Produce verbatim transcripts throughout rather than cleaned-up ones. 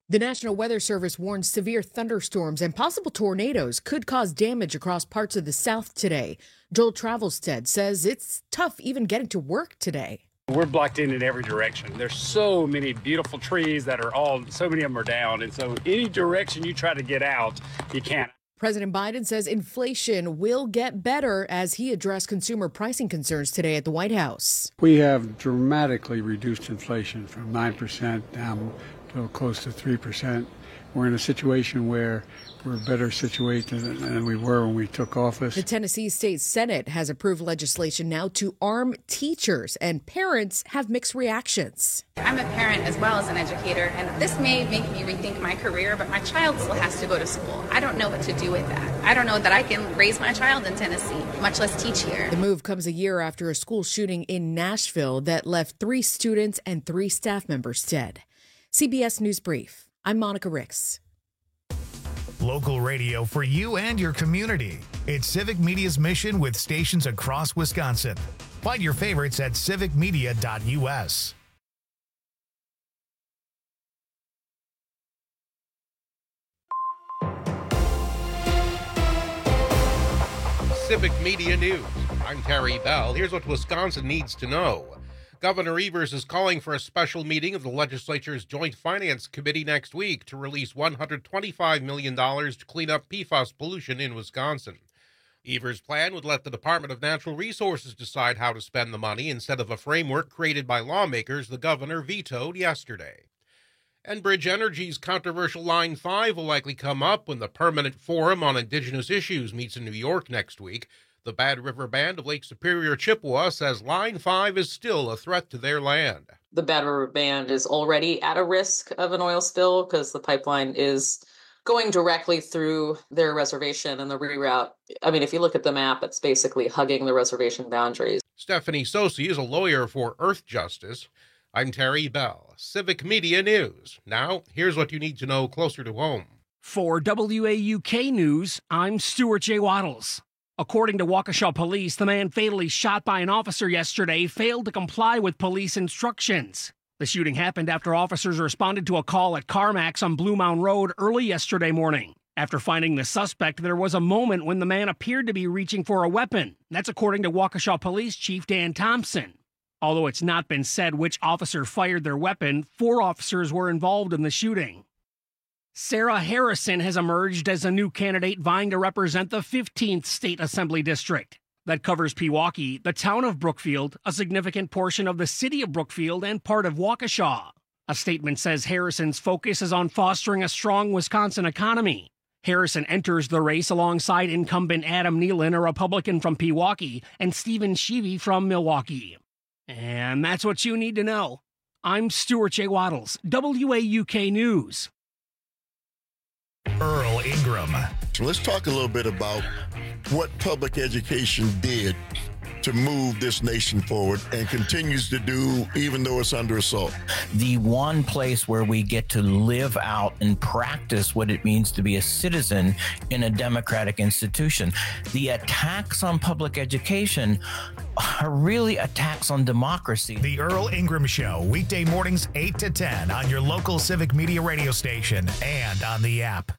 The National Weather Service warns severe thunderstorms and possible tornadoes could cause damage across parts of the South today. Joel Travelstead says it's tough even getting to work today. We're blocked in in every direction. There's so many beautiful trees that are all, so many of them are down. And so any direction you try to get out, you can't. President Biden says inflation will get better as he addressed consumer pricing concerns today at the White House. We have dramatically reduced inflation from nine percent down to close to three percent. We're in a situation where we're better situated than we were when we took office. The Tennessee State Senate has approved legislation now to arm teachers, and parents have mixed reactions. I'm a parent as well as an educator, and this may make me rethink my career, but my child still has to go to school. I don't know what to do with that. I don't know that I can raise my child in Tennessee, much less teach here. The move comes a year after a school shooting in Nashville that left three students and three staff members dead. C B S News Brief. I'm Monica Ricks. Local radio for you and your community. It's Civic Media's mission with stations across Wisconsin. Find your favorites at civic media dot u s. Civic Media News. I'm Terry Bell. Here's what Wisconsin needs to know. Governor Evers is calling for a special meeting of the legislature's Joint Finance Committee next week to release one hundred twenty-five million dollars to clean up P FAS pollution in Wisconsin. Evers' plan would let the Department of Natural Resources decide how to spend the money instead of a framework created by lawmakers the governor vetoed yesterday. Enbridge Energy's controversial Line five will likely come up when the Permanent Forum on Indigenous Issues meets in New York next week. The Bad River Band of Lake Superior, Chippewa, says Line five is still a threat to their land. The Bad River Band is already at a risk of an oil spill because the pipeline is going directly through their reservation, and the reroute, I mean, if you look at the map, it's basically hugging the reservation boundaries. Stephanie Sosi is a lawyer for Earth Justice. I'm Terry Bell, Civic Media News. Now, here's what you need to know closer to home. For W A U K News, I'm Stuart J. Waddles. According to Waukesha police, the man fatally shot by an officer yesterday failed to comply with police instructions. The shooting happened after officers responded to a call at CarMax on Blue Mound Road early yesterday morning. After finding the suspect, there was a moment when the man appeared to be reaching for a weapon. That's according to Waukesha Police Chief Dan Thompson. Although it's not been said which officer fired their weapon, four officers were involved in the shooting. Sarah Harrison has emerged as a new candidate vying to represent the fifteenth State Assembly District. That covers Pewaukee, the town of Brookfield, a significant portion of the city of Brookfield, and part of Waukesha. A statement says Harrison's focus is on fostering a strong Wisconsin economy. Harrison enters the race alongside incumbent Adam Nealon, a Republican from Pewaukee, and Stephen Sheevey from Milwaukee. And that's what you need to know. I'm Stuart J. Waddles, W A U K News. Earl Ingram. So let's talk a little bit about what public education did to move this nation forward and continues to do even though it's under assault. The one place where we get to live out and practice what it means to be a citizen in a democratic institution. The attacks on public education are really attacks on democracy. The Earl Ingram Show, weekday mornings eight to ten on your local Civic Media radio station and on the app.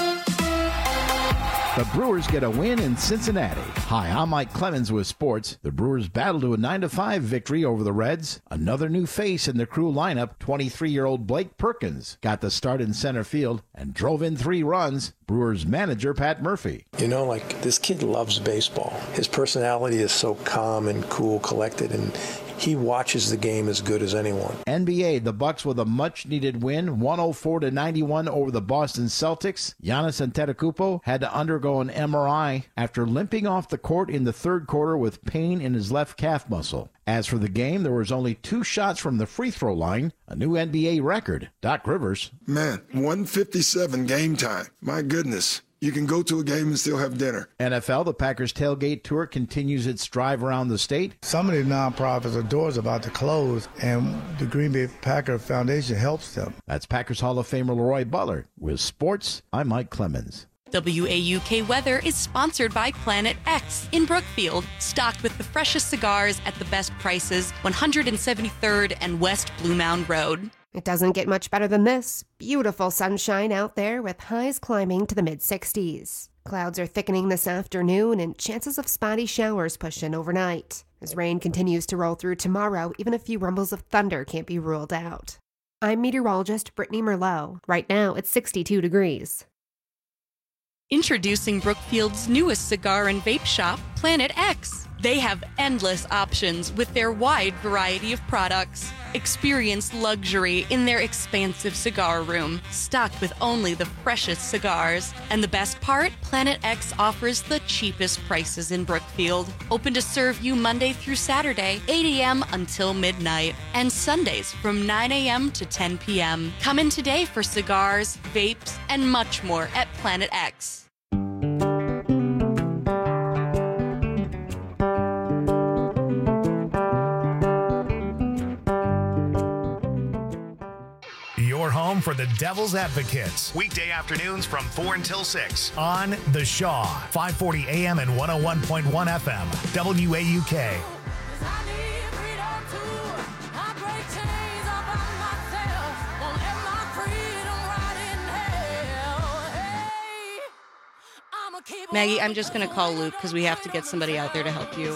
The Brewers get a win in Cincinnati. Hi, I'm Mike Clemens with sports. The Brewers battle to a nine to five victory over the Reds. Another new face in the crew lineup, twenty-three-year-old Blake Perkins, got the start in center field and drove in three runs. Brewers manager Pat Murphy. You know, like, this kid loves baseball. His personality is so calm and cool, collected, and he watches the game as good as anyone. N B A, the Bucks with a much-needed win, one oh four to ninety-one over the Boston Celtics. Giannis Antetokounmpo had to undergo an M R I after limping off the court in the third quarter with pain in his left calf muscle. As for the game, there was only two shots from the free throw line, a new N B A record. Doc Rivers. Man, one fifty-seven game time. My goodness. You can go to a game and still have dinner. N F L, the Packers Tailgate Tour continues its drive around the state. Some of the nonprofits are doors about to close, and the Green Bay Packer Foundation helps them. That's Packers Hall of Famer Leroy Butler. With sports, I'm Mike Clemens. W A U K Weather is sponsored by Planet X in Brookfield, stocked with the freshest cigars at the best prices, one hundred seventy-third and West Blue Mound Road. It doesn't get much better than this. Beautiful sunshine out there with highs climbing to the mid sixties. Clouds are thickening this afternoon and chances of spotty showers push in overnight. As rain continues to roll through tomorrow, even a few rumbles of thunder can't be ruled out. I'm meteorologist Brittany Merlot. Right now, it's sixty-two degrees. Introducing Brookfield's newest cigar and vape shop, Planet X. They have endless options with their wide variety of products. Experience luxury in their expansive cigar room, stocked with only the freshest cigars. And the best part? Planet X offers the cheapest prices in Brookfield. Open to serve you Monday through Saturday, eight a.m. until midnight, and Sundays from nine a.m. to ten p.m. Come in today for cigars, vapes, and much more at Planet X. Your home for the Devil's Advocates. Weekday afternoons from four until six on The Shaw, five forty a.m. and one oh one point one F M, W A U K. Maggie, I'm just going to call Luke because we have to get somebody out there to help you.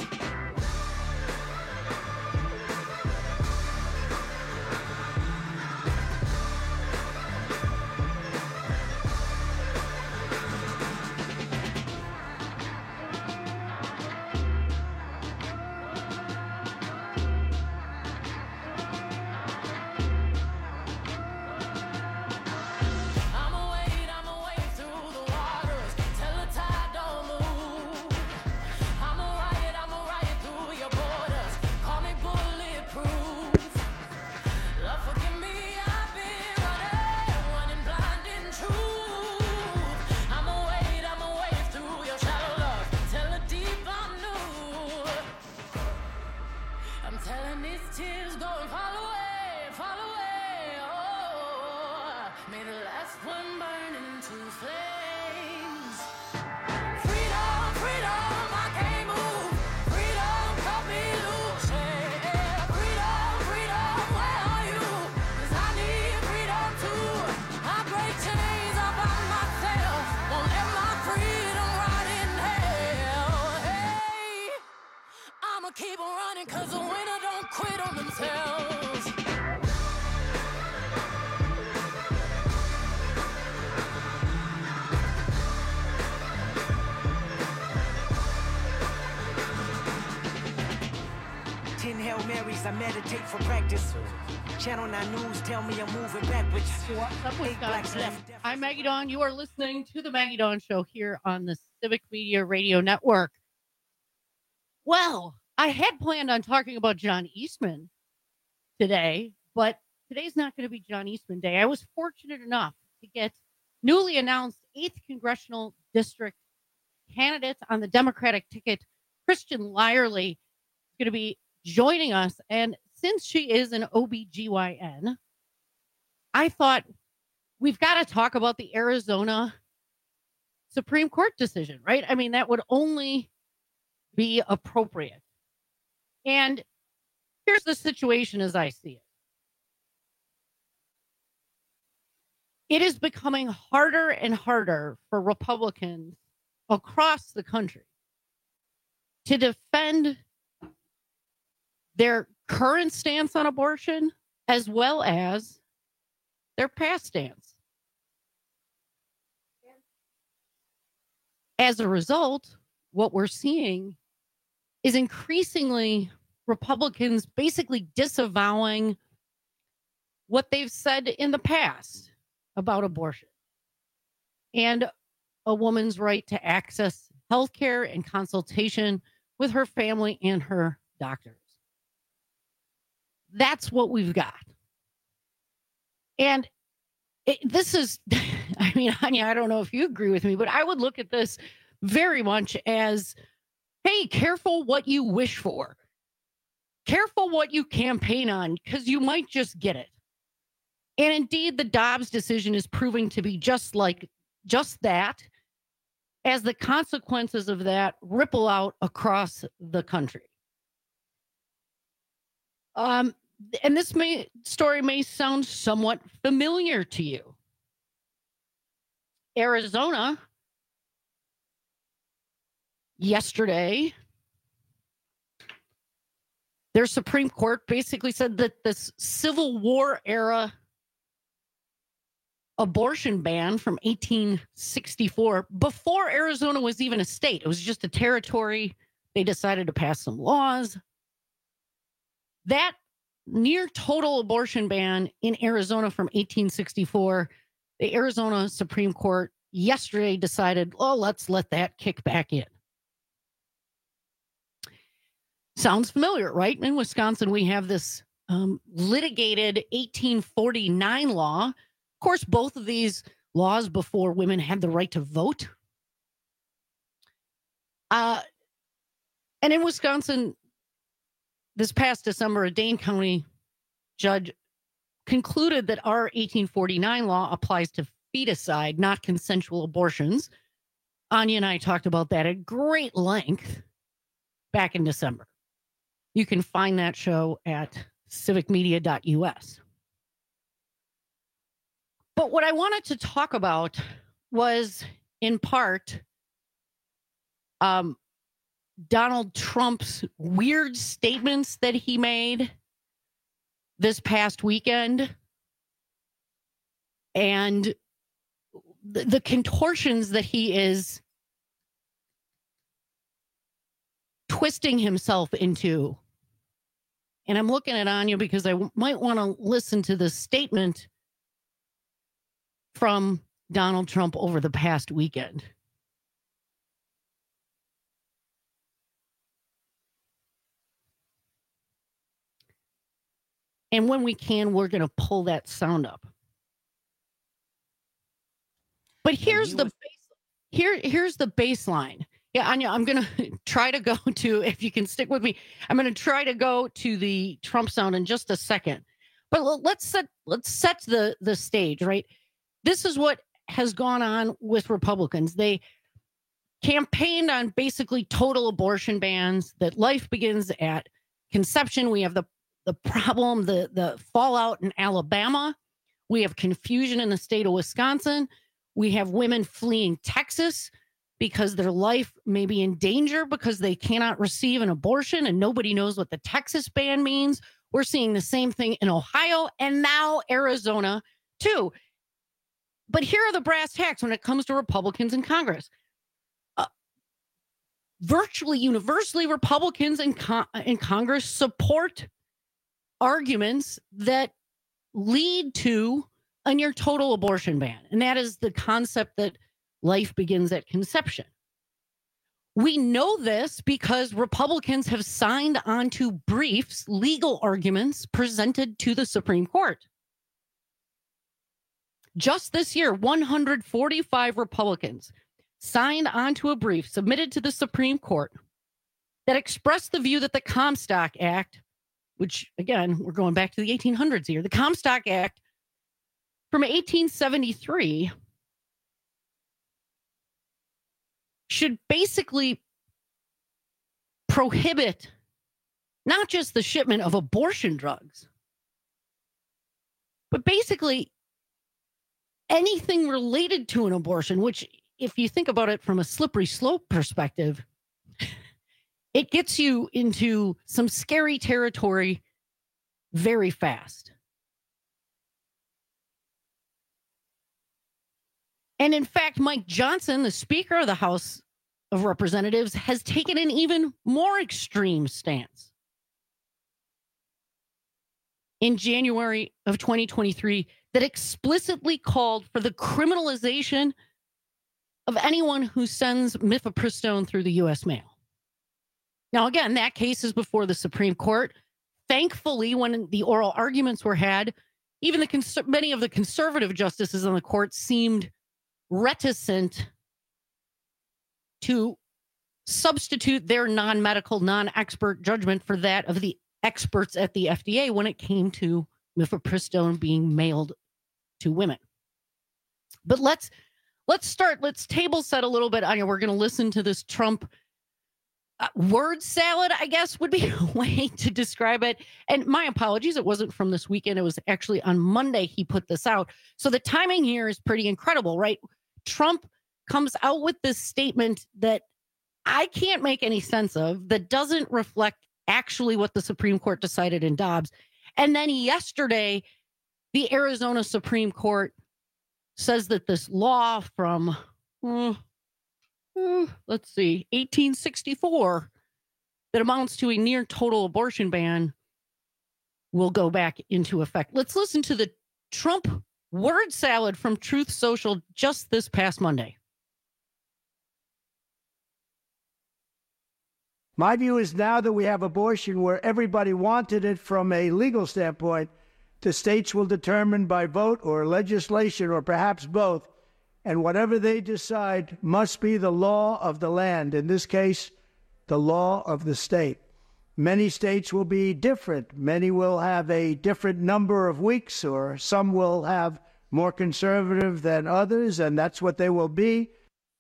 Keep on running, cause the winner don't quit on themselves. Ten Hail Marys, I meditate for practice. Channel nine News tell me I'm moving backwards. What's up, Wisconsin? I'm Maggie Dawn. You are listening to the Maggie Dawn Show here on the Civic Media Radio Network. Well, I had planned on talking about John Eastman today, but today's not going to be John Eastman Day. I was fortunate enough to get newly announced eighth Congressional District candidate on the Democratic ticket, Christian Lyerly, is going to be joining us. And since she is an O B G Y N, I thought we've got to talk about the Arizona Supreme Court decision, right? I mean, that would only be appropriate. And here's the situation as I see it. It is becoming harder and harder for Republicans across the country to defend their current stance on abortion as well as their past stance. As a result, what we're seeing is increasingly Republicans basically disavowing what they've said in the past about abortion and a woman's right to access health care and consultation with her family and her doctors. That's what we've got. And it, this is, I mean, Anya, I don't know if you agree with me, but I would look at this very much as, hey, careful what you wish for. Careful what you campaign on, because you might just get it. And indeed, the Dobbs decision is proving to be just like, just that, as the consequences of that ripple out across the country. Um, and this may story may sound somewhat familiar to you. Arizona yesterday, their Supreme Court basically said that this Civil War era abortion ban from eighteen sixty-four, before Arizona was even a state, it was just a territory. They decided to pass some laws. That near total abortion ban in Arizona from eighteen sixty-four, the Arizona Supreme Court yesterday decided, oh, let's let that kick back in. Sounds familiar, right? In Wisconsin, we have this um, litigated eighteen forty-nine law. Of course, both of these laws before women had the right to vote. Uh, and in Wisconsin, this past December, a Dane County judge concluded that our eighteen forty-nine law applies to feticide, not consensual abortions. Anya and I talked about that at great length back in December. You can find that show at civic media dot U S. But what I wanted to talk about was, in part, um, Donald Trump's weird statements that he made this past weekend and the, the contortions that he is twisting himself into. And I'm looking at Anya because I w- might want to listen to the statement from Donald Trump over the past weekend. And when we can, we're going to pull that sound up. But here's the base, here here's the baseline. Yeah, Anya, I'm going to try to go to, if you can stick with me, I'm going to try to go to the Trump sound in just a second. But let's set let's set the the stage, right? This is what has gone on with Republicans. They campaigned on basically total abortion bans, that life begins at conception. We have the the problem, the the fallout in Alabama. We have confusion in the state of Wisconsin. We have women fleeing Texas because their life may be in danger because they cannot receive an abortion and nobody knows what the Texas ban means. We're seeing the same thing in Ohio and now Arizona too. But here are the brass tacks when it comes to Republicans in Congress. Uh, virtually universally, Republicans in, con- in Congress support arguments that lead to a near total abortion ban. And that is the concept that life begins at conception. We know this because Republicans have signed onto briefs, legal arguments presented to the Supreme Court. Just this year, one hundred forty-five Republicans signed onto a brief submitted to the Supreme Court that expressed the view that the Comstock Act, which, again, we're going back to the eighteen hundreds here, the Comstock Act from eighteen seventy-three should basically prohibit not just the shipment of abortion drugs, but basically anything related to an abortion, which, if you think about it from a slippery slope perspective, it gets you into some scary territory very fast. And in fact, Mike Johnson, the Speaker of the House of Representatives, has taken an even more extreme stance. In January of twenty twenty-three, that explicitly called for the criminalization of anyone who sends mifepristone through the U S mail. Now, again, that case is before the Supreme Court. Thankfully, when the oral arguments were had, even the cons- many of the conservative justices on the court seemed reticent to substitute their non-medical, non-expert judgment for that of the experts at the F D A when it came to mifepristone being mailed to women. But let's let's start, let's table set a little bit. Anya, we're going to listen to this Trump uh, word salad, I guess, would be a way to describe it. And my apologies, it wasn't from this weekend. It was actually on Monday he put this out. So the timing here is pretty incredible, right? Trump comes out with this statement that I can't make any sense of, that doesn't reflect actually what the Supreme Court decided in Dobbs. And then yesterday, the Arizona Supreme Court says that this law from, uh, uh, let's see, eighteen sixty-four, that amounts to a near total abortion ban will go back into effect. Let's listen to the Trump word salad from Truth Social just this past Monday. My view is now that we have abortion where everybody wanted it from a legal standpoint, the states will determine by vote or legislation or perhaps both, and whatever they decide must be the law of the land, in this case, the law of the state. Many states will be different. Many will have a different number of weeks, or some will have more conservative than others, and that's what they will be.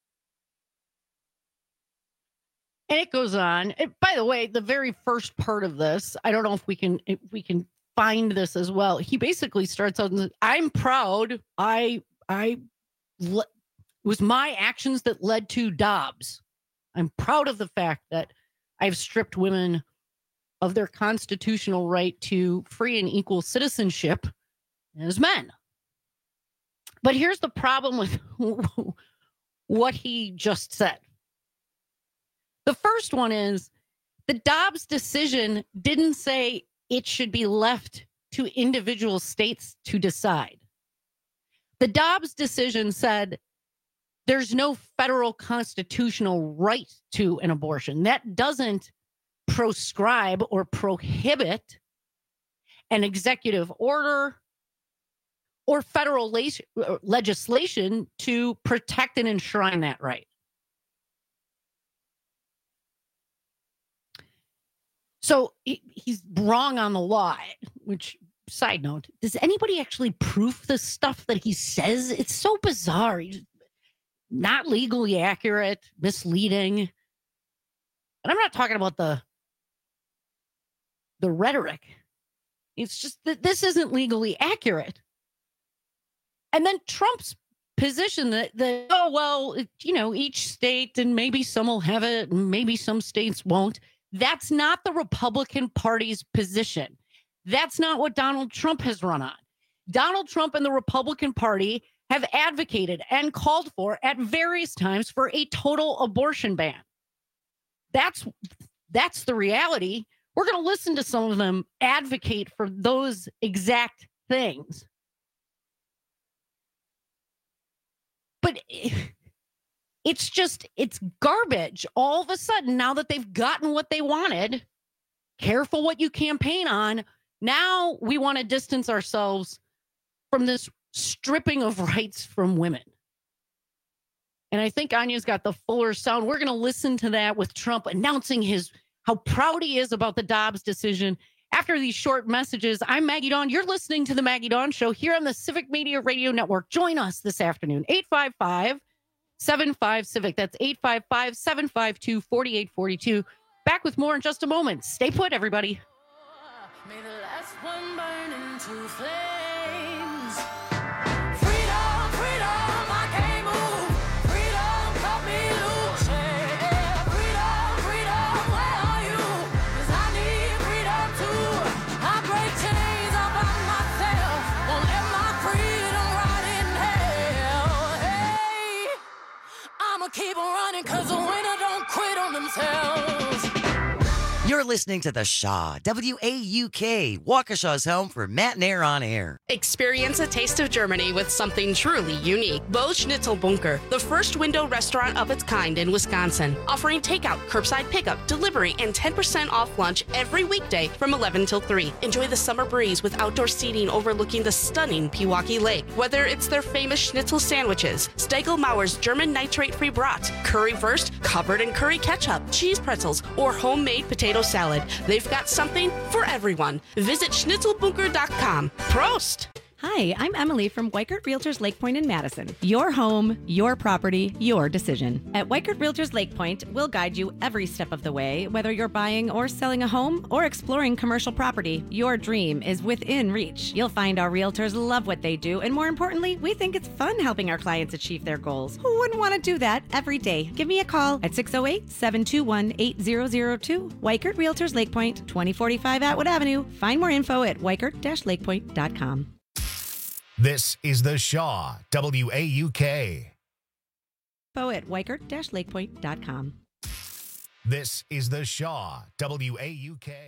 And it goes on. It, by the way, the very first part of this, I don't know if we can if we can find this as well. He basically starts out, I'm proud. I, I, le- it was my actions that led to Dobbs. I'm proud of the fact that I've stripped women of their constitutional right to free and equal citizenship as men. But here's the problem with what he just said. The first one is the Dobbs decision didn't say it should be left to individual states to decide. The Dobbs decision said there's no federal constitutional right to an abortion. That doesn't proscribe or prohibit an executive order or federal le- legislation to protect and enshrine that right. So he's wrong on the law, which, side note, does anybody actually proof the stuff that he says? It's so bizarre. He's not legally accurate, misleading. And I'm not talking about the, the rhetoric. It's just that this isn't legally accurate. And then Trump's position that, that oh, well, it, you know, each state, and maybe some will have it, and maybe some states won't. That's not the Republican Party's position. That's not what Donald Trump has run on. Donald Trump and the Republican Party have advocated and called for at various times for a total abortion ban. That's, that's the reality. We're going to listen to some of them advocate for those exact things. But it's just, it's garbage. All of a sudden, now that they've gotten what they wanted, careful what you campaign on. Now we want to distance ourselves from this stripping of rights from women. And I think Anya's got the fuller sound. We're going to listen to that with Trump announcing his how proud he is about the Dobbs decision. After these short messages, I'm Maggie Dawn. You're listening to the Maggie Dawn Show here on the Civic Media Radio Network. Join us this afternoon, eight five five, seven five, CIVIC. That's eight five five, seven five two, four eight four two. Back with more in just a moment. Stay put, everybody. May the last one burn into flames. Keep on running because the winner don't quit on themselves. You're listening to The Shaw, W A U K, Waukesha's home for Matinair on Air. Experience a taste of Germany with something truly unique. Bo Schnitzelbunker, the first window restaurant of its kind in Wisconsin, offering takeout, curbside pickup, delivery, and ten percent off lunch every weekday from eleven till three. Enjoy the summer breeze with outdoor seating overlooking the stunning Pewaukee Lake. Whether it's their famous schnitzel sandwiches, Steigl-Mauer's German nitrate-free brats, currywurst covered in curry ketchup, cheese pretzels, or homemade potato salad, they've got something for everyone. Visit schnitzelbunker dot com. Prost! Hi, I'm Emily from Weichert Realtors Lake Point in Madison. Your home, your property, your decision. At Weichert Realtors Lake Point, we'll guide you every step of the way, whether you're buying or selling a home or exploring commercial property. Your dream is within reach. You'll find our realtors love what they do, and more importantly, we think it's fun helping our clients achieve their goals. Who wouldn't want to do that every day? Give me a call at six oh eight, seven two one, eight zero zero two. Weichert Realtors Lake Point, twenty forty-five Atwood Avenue. Find more info at weichert dash lakepoint dot com. This is the Shaw, W A U K. Info at weichert dash lakepoint dot com. This is the Shaw, W A U K.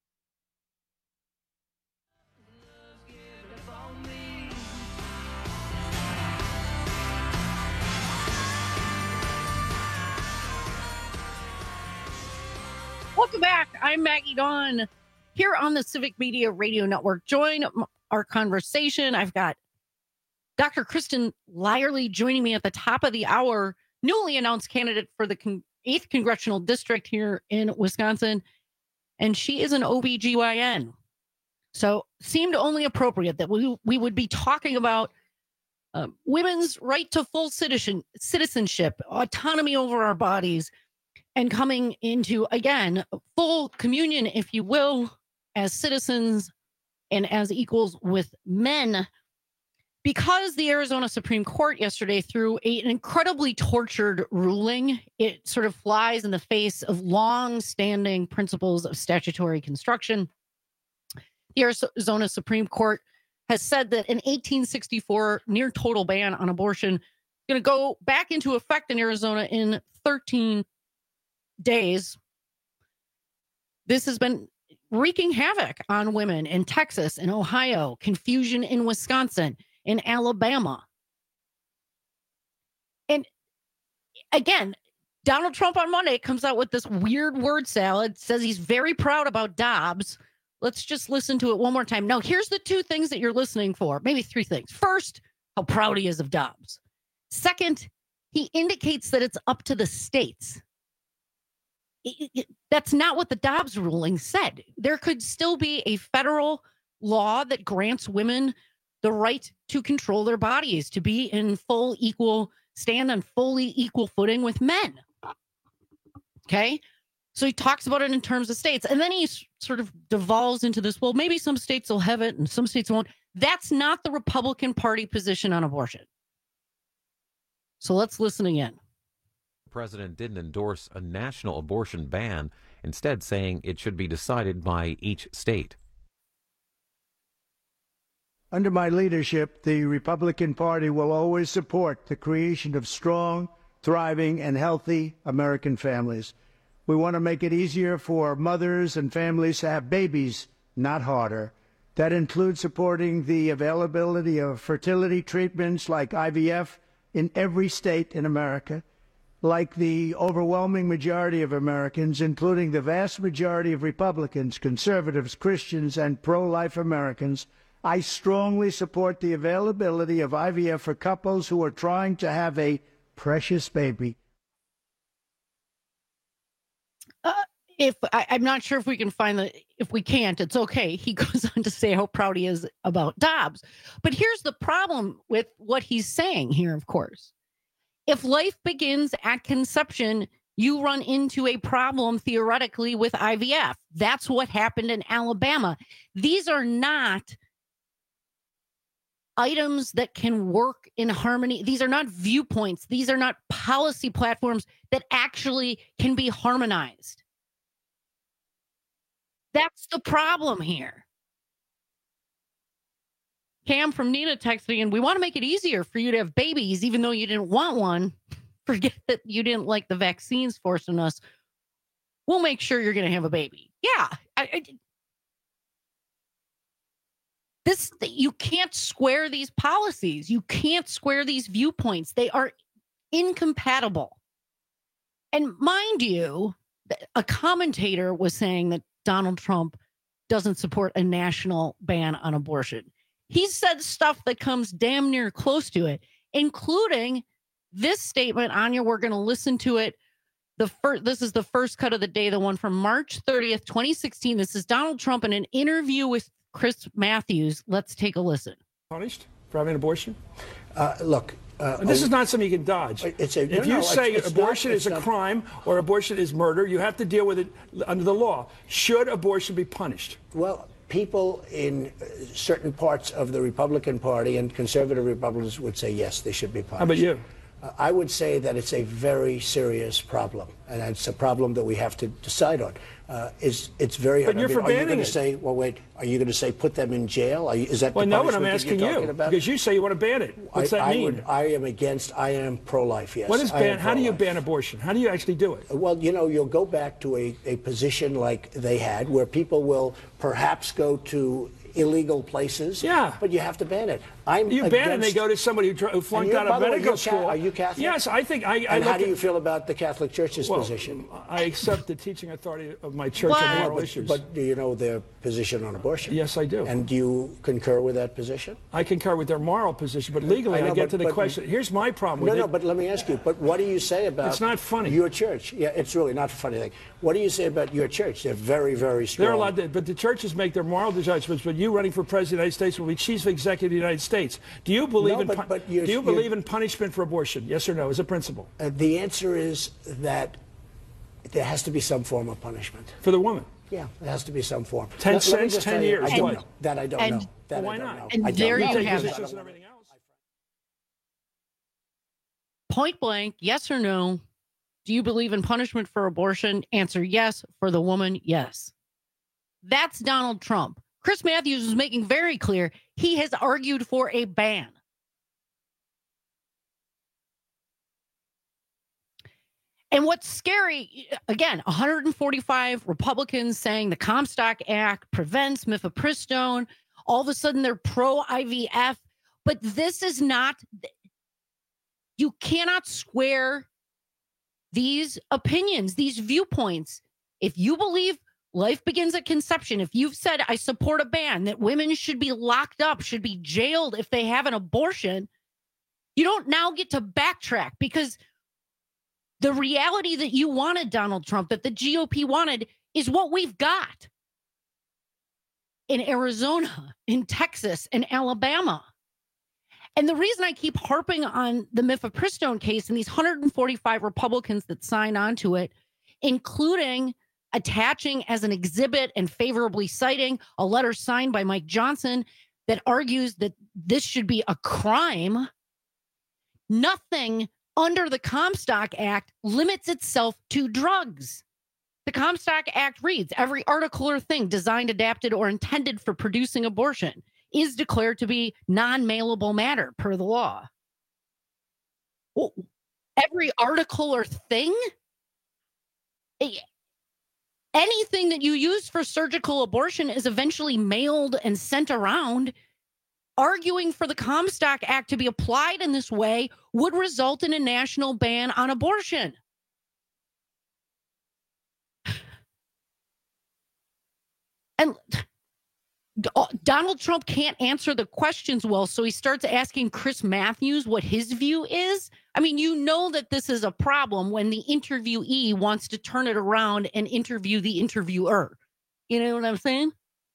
Welcome back. I'm Maggie Dawn here on the Civic Media Radio Network. Join our conversation. I've got Doctor Kristen Lyerly joining me at the top of the hour, newly announced candidate for the con- eighth Congressional District here in Wisconsin. And she is an O B G Y N. So seemed only appropriate that we, we would be talking about uh, women's right to full citizen, citizenship, autonomy over our bodies, and coming into, again, full communion, if you will, as citizens and as equals with men, because the Arizona Supreme Court yesterday threw a, an incredibly tortured ruling. It sort of flies in the face of long-standing principles of statutory construction. The Arizona Supreme Court has said that an eighteen sixty-four near total ban on abortion is going to go back into effect in Arizona in thirteen days. This has been wreaking havoc on women in Texas and Ohio, confusion in Wisconsin, in Alabama. And again, Donald Trump on Monday comes out with this weird word salad, says he's very proud about Dobbs. Let's just listen to it one more time. Now, here's the two things that you're listening for, maybe three things. First, how proud he is of Dobbs. Second, he indicates that it's up to the states. It, it, that's not what the Dobbs ruling said. There could still be a federal law that grants women the right to control their bodies, to be in full equal, stand on fully equal footing with men. Okay? So he talks about it in terms of states. And then he s- sort of devolves into this, well, maybe some states will have it and some states won't. That's not the Republican Party position on abortion. So let's listen again. The president didn't endorse a national abortion ban, instead saying it should be decided by each state. Under my leadership, the Republican Party will always support the creation of strong, thriving, and healthy American families. We want to make it easier for mothers and families to have babies, not harder. That includes supporting the availability of fertility treatments like I V F in every state in America. Like the overwhelming majority of Americans, including the vast majority of Republicans, conservatives, Christians, and pro-life Americans, I strongly support the availability of I V F for couples who are trying to have a precious baby. Uh, if I, I'm not sure if we can find the, if we can't, it's okay. He goes on to say how proud he is about Dobbs. But here's the problem with what he's saying here, of course. If life begins at conception, you run into a problem theoretically with I V F. That's what happened in Alabama. These are not items that can work in harmony. These are not viewpoints. These are not policy platforms that actually can be harmonized. That's the problem here. Cam from Nina texting, and we want to make it easier for you to have babies, even though you didn't want one. Forget that you didn't like the vaccines forcing us. We'll make sure you're going to have a baby. Yeah. I, I, this, you can't square these policies. You can't square these viewpoints. They are incompatible. And mind you, a commentator was saying that Donald Trump doesn't support a national ban on abortion. He said stuff that comes damn near close to it, including this statement. Anya, we're going to listen to it. The first, this is the first cut of the day, the one from March thirtieth, twenty sixteen. This is Donald Trump in an interview with Chris Matthews. Let's take a listen. punished for having an abortion? Uh, look. Uh, this is not something you can dodge. It's a, if no, you no, say it's, it's abortion not, is a not, crime or abortion is murder, you have to deal with it under the law. Should abortion be punished? Well, people in certain parts of the Republican Party and conservative Republicans would say yes, they should be punished. How about you? Uh, I would say that it's a very serious problem, and it's a problem that we have to decide on. Uh, is it's very hard. But you're I mean, for are you banning going it. to say, well, wait, are you going to say put them in jail? Are you, is that well, the no, what I'm punishment asking that you're talking you, about? because you say you want to ban it. What's I, that I mean? Would, I am against, I am pro-life, yes. What is I ban? How do you pro-life. ban abortion? How do you actually do it? Well, you know, you'll go back to a, a position like they had where people will perhaps go to illegal places. Yeah. But you have to ban it. I'm you against, ban it and they go to somebody who, tr- who flunked out of medical school. Are you Catholic? Yes, I think I. I and how look do you at, feel about the Catholic Church's well, position? I accept the teaching authority of my church What? on moral but, issues. But do you know their position on abortion? Yes, I do. And do you concur with that position? I concur with their moral position, but legally, I, I, know, get but, to the but, question. Here's my problem no, with no, it. No, but let me ask you. But what do you say about? It's not funny. Your church? Yeah, it's really not a funny thing. What do you say about your church? They're very, very strong. They're allowed to, but the churches make their moral judgments. But you running for president of the United States will be chief executive of the United States. Do you believe no, in? But, but do you believe in punishment for abortion? Yes or no? As a principle? Uh, the answer is that there has to be some form of punishment for the woman. Yeah, there has to be some form. Ten let, cents, let ten you, years. I don't what? know. That I don't and, know. That well, why I don't not? know. And I there don't you know. have it. Point blank, yes or no? Do you believe in punishment for abortion? Answer yes. For the woman, yes. That's Donald Trump. Chris Matthews is making very clear he has argued for a ban. And what's scary, again, one hundred forty-five Republicans saying the Comstock Act prevents mifepristone. All of a sudden, they're pro-I V F. But this is not, you cannot square these opinions, these viewpoints. If you believe life begins at conception, if you've said, I support a ban, that women should be locked up, should be jailed if they have an abortion, you don't now get to backtrack, because the reality that you wanted, Donald Trump, that the G O P wanted, is what we've got in Arizona, in Texas, in Alabama. And the reason I keep harping on the mifepristone case and these one hundred forty-five Republicans that signed on to it, including attaching as an exhibit and favorably citing a letter signed by Mike Johnson that argues that this should be a crime, nothing under the Comstock Act limits itself to drugs. The Comstock Act reads, every article or thing designed, adapted, or intended for producing abortion is declared to be non-mailable matter per the law. Well, every article or thing? Anything that you use for surgical abortion is eventually mailed and sent around. Arguing for the Comstock Act to be applied in this way would result in a national ban on abortion. And Donald Trump can't answer the questions well, so he starts asking Chris Matthews what his view is. I mean, you know that this is a problem when the interviewee wants to turn it around and interview the interviewer. You know what I'm saying?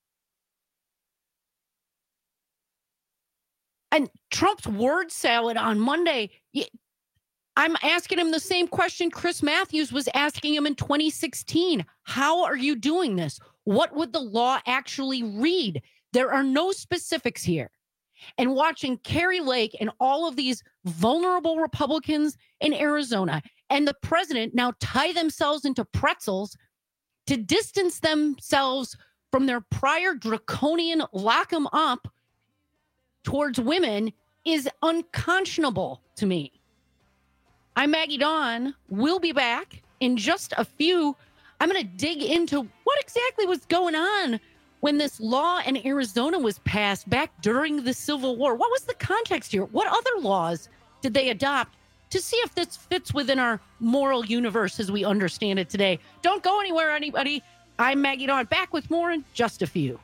And Trump's word salad on Monday, I'm asking him the same question Chris Matthews was asking him in twenty sixteen. How are you doing this? What would the law actually read? There are no specifics here. And watching Kari Lake and all of these vulnerable Republicans in Arizona and the president now tie themselves into pretzels to distance themselves from their prior draconian lock them up towards women is unconscionable to me. I'm Maggie Dawn. We'll be back in just a few. I'm going to dig into what exactly was going on when this law in Arizona was passed back during the Civil War. What was the context here? What other laws did they adopt to see if this fits within our moral universe as we understand it today? Don't go anywhere, anybody. I'm Maggie Dawn. Back with more in just a few.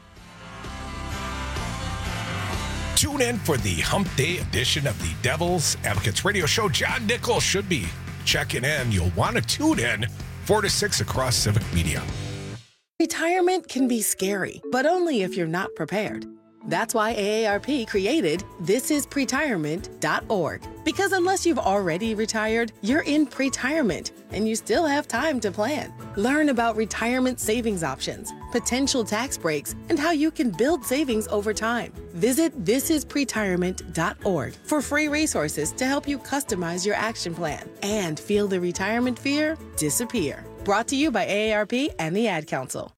Tune in for the Hump Day edition of the Devil's Advocates radio show. John Nichols should be checking in. You'll want to tune in four to six across Civic Media. Retirement can be scary, but only if you're not prepared. That's why A A R P created this is pretirement dot org. Because unless you've already retired, you're in pretirement and you still have time to plan. Learn about retirement savings options, potential tax breaks, and how you can build savings over time. Visit this is pretirement dot org for free resources to help you customize your action plan and feel the retirement fear disappear. Brought to you by A A R P and the Ad Council.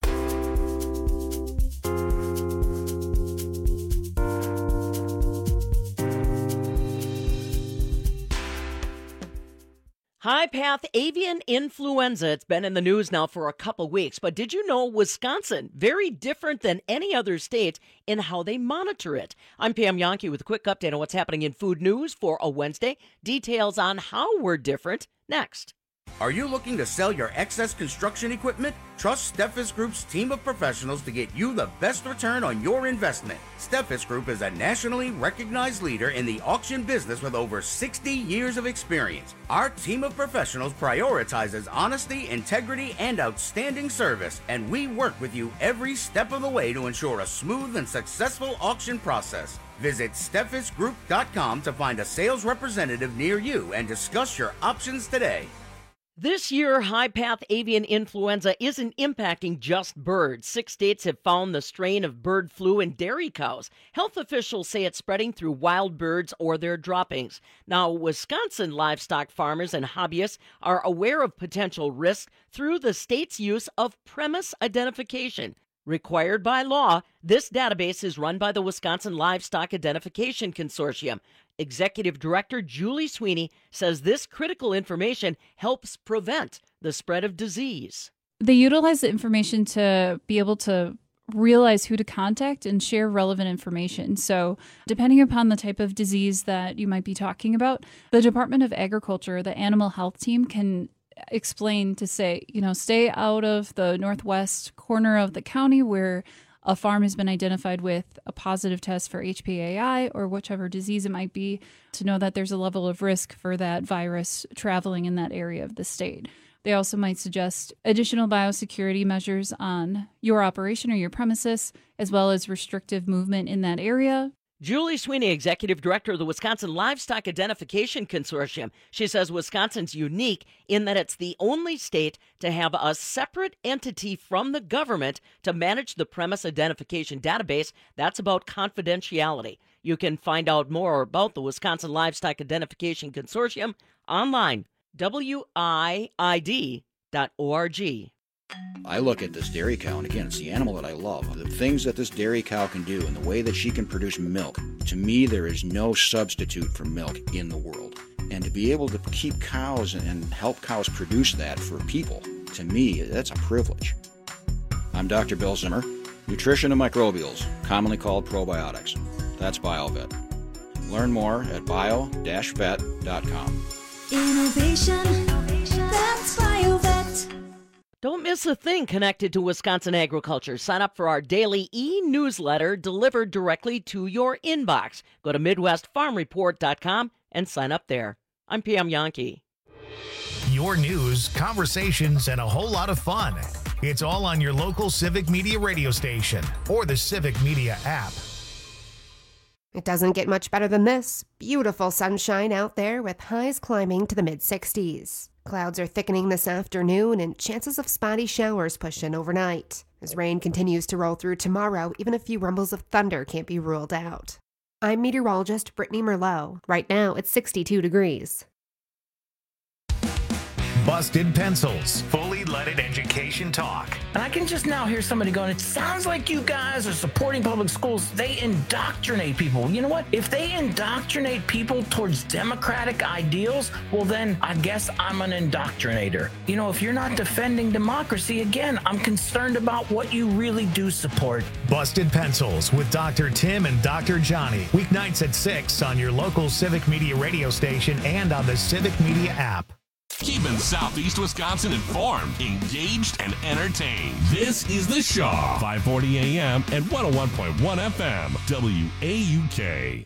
High-path avian influenza. It's been in the news now for a couple weeks, but did you know Wisconsin, very different than any other state in how they monitor it? I'm Pam Yonke with a quick update on what's happening in food news for a Wednesday. Details on how we're different next. Are you looking to sell your excess construction equipment? Trust Steffes Group's team of professionals to get you the best return on your investment. Steffes Group is a nationally recognized leader in the auction business with over sixty years of experience. Our team of professionals prioritizes honesty, integrity, and outstanding service, and we work with you every step of the way to ensure a smooth and successful auction process. Visit steffes group dot com to find a sales representative near you and discuss your options today. This year, high-path avian influenza isn't impacting just birds. Six states have found the strain of bird flu in dairy cows. Health officials say it's spreading through wild birds or their droppings. Now, Wisconsin livestock farmers and hobbyists are aware of potential risks through the state's use of premise identification. Required by law, this database is run by the Wisconsin Livestock Identification Consortium. Executive Director Julie Sweeney says this critical information helps prevent the spread of disease. They utilize the information to be able to realize who to contact and share relevant information. So depending upon the type of disease that you might be talking about, the Department of Agriculture, the animal health team, can explain to say, you know, stay out of the northwest corner of the county where a farm has been identified with a positive test for H P A I or whichever disease it might be, to know that there's a level of risk for that virus traveling in that area of the state. They also might suggest additional biosecurity measures on your operation or your premises, as well as restrictive movement in that area. Julie Sweeney, Executive Director of the Wisconsin Livestock Identification Consortium. She says Wisconsin's unique in that it's the only state to have a separate entity from the government to manage the premise identification database. That's about confidentiality. You can find out more about the Wisconsin Livestock Identification Consortium online, W I I D dot org. I look at this dairy cow, and again, it's the animal that I love. The things that this dairy cow can do and the way that she can produce milk, to me, there is no substitute for milk in the world. And to be able to keep cows and help cows produce that for people, to me, that's a privilege. I'm Doctor Bill Zimmer, nutrition and microbials, commonly called probiotics. That's BioVet. Learn more at bio dash vet dot com. Innovation, that's BioVet. Don't miss a thing connected to Wisconsin agriculture. Sign up for our daily e-newsletter delivered directly to your inbox. Go to midwest farm report dot com and sign up there. I'm Pam Yonke. Your news, conversations, and a whole lot of fun. It's all on your local Civic Media radio station or the Civic Media app. It doesn't get much better than this. Beautiful sunshine out there with highs climbing to the mid sixties. Clouds are thickening this afternoon and chances of spotty showers push in overnight. As rain continues to roll through tomorrow, even a few rumbles of thunder can't be ruled out. I'm meteorologist Brittany Merlot. Right now, it's sixty-two degrees. Busted Pencils, fully leaded education talk. And I can just now hear somebody going, it sounds like you guys are supporting public schools. They indoctrinate people. You know what? If they indoctrinate people towards democratic ideals, well, then I guess I'm an indoctrinator. You know, if you're not defending democracy, again, I'm concerned about what you really do support. Busted Pencils with Doctor Tim and Doctor Johnny. Weeknights at six on your local Civic Media radio station and on the Civic Media app. Keeping Southeast Wisconsin informed, engaged, and entertained. This is The Shaw, five forty A M and one oh one point one F M, W A U K.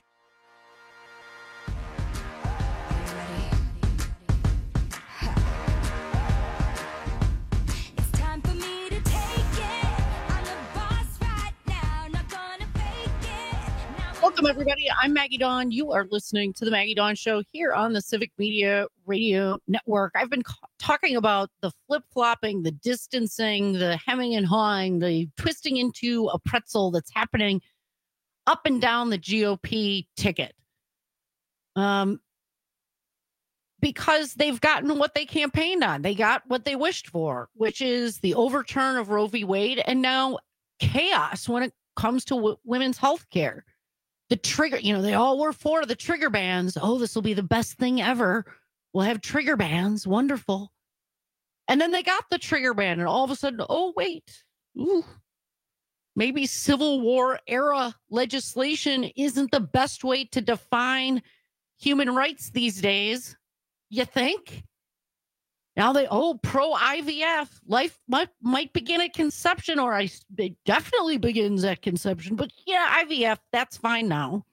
Welcome, everybody. I'm Maggie Dawn. You are listening to the Maggie Dawn Show here on the Civic Media Radio Network. I've been ca- talking about the flip-flopping, the distancing, the hemming and hawing, the twisting into a pretzel that's happening up and down the G O P ticket. Um, because they've gotten what they campaigned on. They got what they wished for, which is the overturn of Roe v. Wade, and now chaos when it comes to w- women's health care. The trigger, you know, they all were for the trigger bans. Oh, this will be the best thing ever. We'll have trigger bans. Wonderful. And then they got the trigger ban, and all of a sudden, oh, wait. Ooh, maybe Civil War era legislation isn't the best way to define human rights these days. You think? Now they, oh, pro I V F. Life might, might begin at conception, or I, it definitely begins at conception. But yeah, I V F, that's fine now.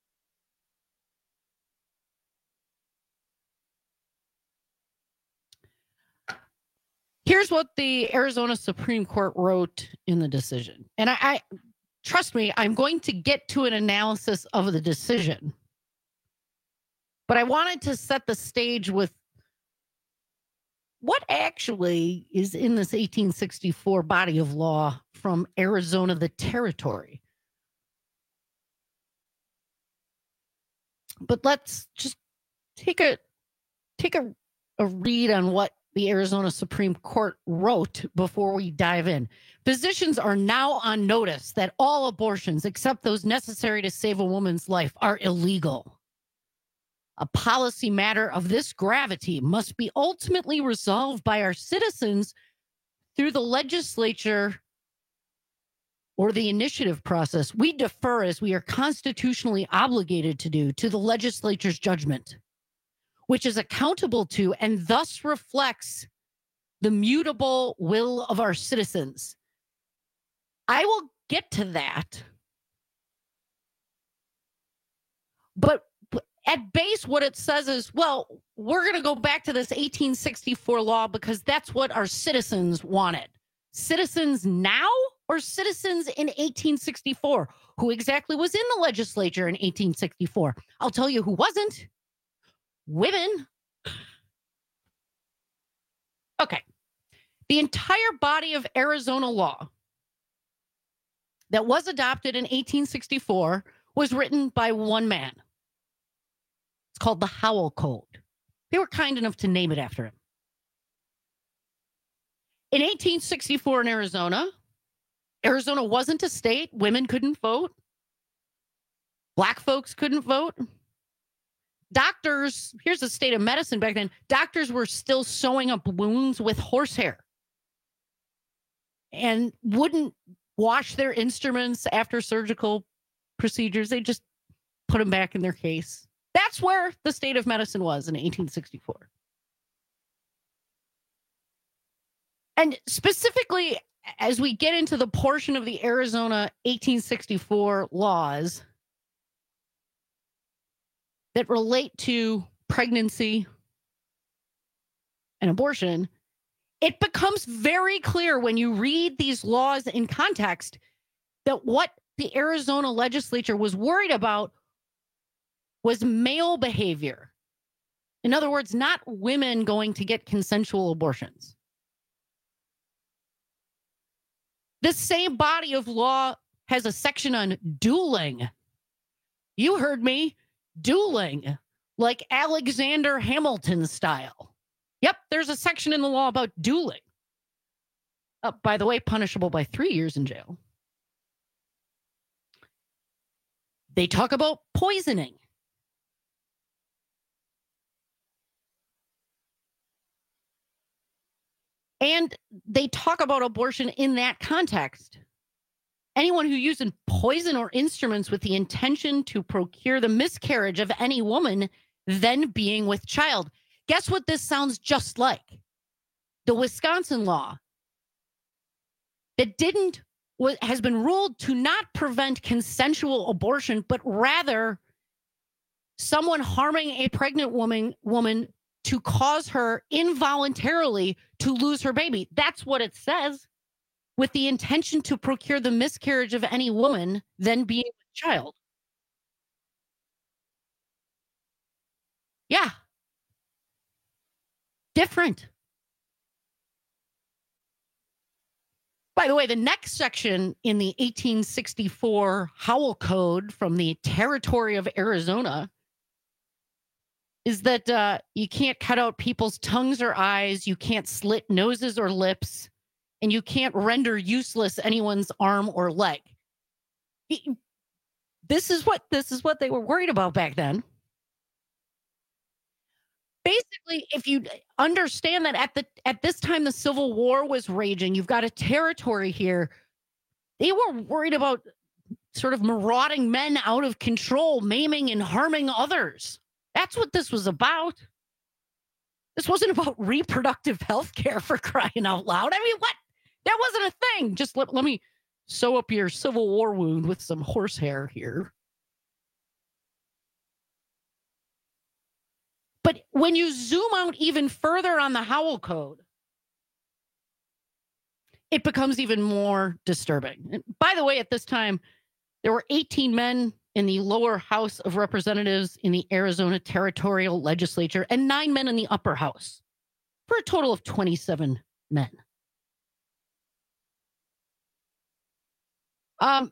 Here's what the Arizona Supreme Court wrote in the decision. And I, I trust me, I'm going to get to an analysis of the decision. But I wanted to set the stage with what actually is in this eighteen sixty-four body of law from Arizona, the territory. But let's just take a take a, a read on what the Arizona Supreme Court wrote before we dive in. Physicians are now on notice that all abortions, except those necessary to save a woman's life, are illegal. A policy matter of this gravity must be ultimately resolved by our citizens through the legislature or the initiative process. We defer, as we are constitutionally obligated to do, to the legislature's judgment, which is accountable to and thus reflects the mutable will of our citizens. I will get to that. But at base, what it says is, well, we're going to go back to this eighteen sixty-four law because that's what our citizens wanted. Citizens now or citizens in eighteen sixty-four? Who exactly was in the legislature in eighteen sixty-four? I'll tell you who wasn't. Women. Okay. The entire body of Arizona law that was adopted in eighteen sixty-four was written by one man. It's called the Howell Code. They were kind enough to name it after him. In eighteen sixty-four in Arizona, Arizona wasn't a state. Women couldn't vote. Black folks couldn't vote. Doctors, here's the state of medicine back then. Doctors were still sewing up wounds with horsehair and wouldn't wash their instruments after surgical procedures. They just put them back in their case. That's where the state of medicine was in eighteen sixty-four. And specifically, as we get into the portion of the Arizona eighteen sixty-four laws that relate to pregnancy and abortion, it becomes very clear when you read these laws in context that what the Arizona legislature was worried about was male behavior. In other words, not women going to get consensual abortions. This same body of law has a section on dueling. You heard me, dueling, like Alexander Hamilton style. Yep, there's a section in the law about dueling. Uh, by the way, punishable by three years in jail. They talk about poisoning. And they talk about abortion in that context. Anyone who uses poison or instruments with the intention to procure the miscarriage of any woman, then being with child. Guess what this sounds just like? The Wisconsin law that didn't, has been ruled to not prevent consensual abortion, but rather someone harming a pregnant woman, woman to cause her involuntarily to lose her baby. That's what it says. With the intention to procure the miscarriage of any woman, then being with child. Yeah. Different. By the way, the next section in the eighteen sixty-four Howell Code from the territory of Arizona is that uh, you can't cut out people's tongues or eyes, you can't slit noses or lips, and you can't render useless anyone's arm or leg. This is what this is what they were worried about back then. Basically, if you understand that at the at this time the Civil War was raging, you've got a territory here. They were worried about sort of marauding men out of control, maiming and harming others. That's what this was about. This wasn't about reproductive health care, for crying out loud. I mean, what? That wasn't a thing. Just let, let me sew up your Civil War wound with some horsehair here. But when you zoom out even further on the Howell Code, it becomes even more disturbing. And by the way, at this time, there were eighteen men in the lower House of Representatives in the Arizona Territorial Legislature and nine men in the upper house, for a total of twenty-seven men. Um,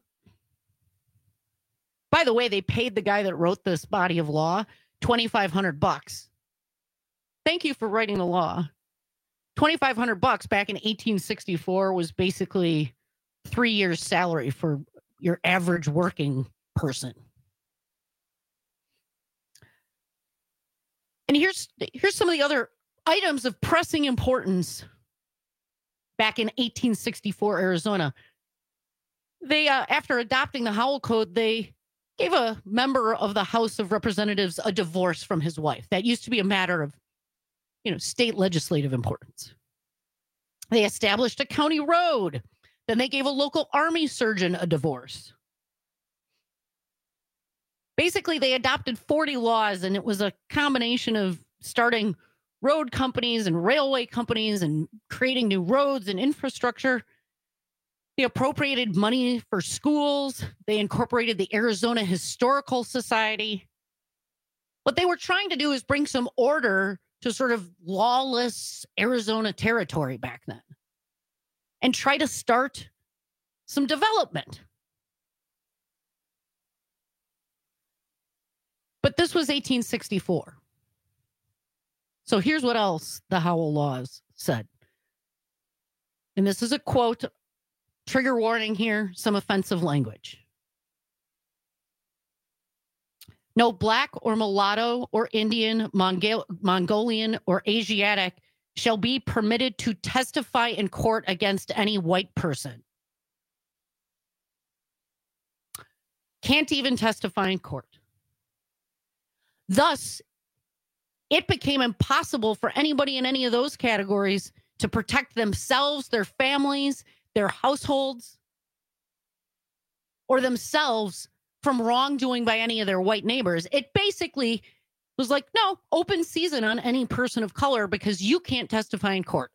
by the way, they paid the guy that wrote this body of law twenty-five hundred bucks. Thank you for writing the law. twenty-five hundred bucks back in eighteen sixty-four was basically three years' salary for your average working person. And here's here's some of the other items of pressing importance back in eighteen sixty-four Arizona. They uh, after adopting the Howell Code, they gave a member of the House of Representatives a divorce from his wife. That used to be a matter of, you know, state legislative importance. They established a county road. Then they gave a local army surgeon a divorce. Basically, they adopted forty laws, and it was a combination of starting road companies and railway companies and creating new roads and infrastructure. They appropriated money for schools. They incorporated the Arizona Historical Society. What they were trying to do is bring some order to sort of lawless Arizona territory back then and try to start some development. But this was eighteen sixty-four. So here's what else the Howell laws said. And this is a quote. Trigger warning here, some offensive language. No black or mulatto or Indian, Mongol- Mongolian or Asiatic shall be permitted to testify in court against any white person. Can't even testify in court. Thus, it became impossible for anybody in any of those categories to protect themselves, their families, their households, or themselves from wrongdoing by any of their white neighbors. It basically was like, no, open season on any person of color because you can't testify in court.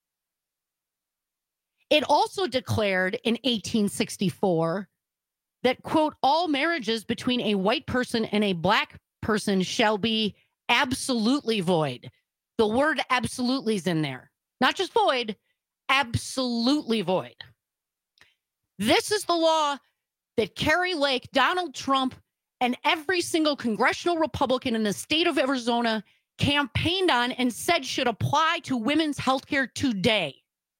It also declared in eighteen sixty-four that, quote, all marriages between a white person and a black person shall be absolutely void. The word absolutely is in there. Not just void, absolutely void. This is the law that Kari Lake, Donald Trump, and every single congressional Republican in the state of Arizona campaigned on and said should apply to women's health care today.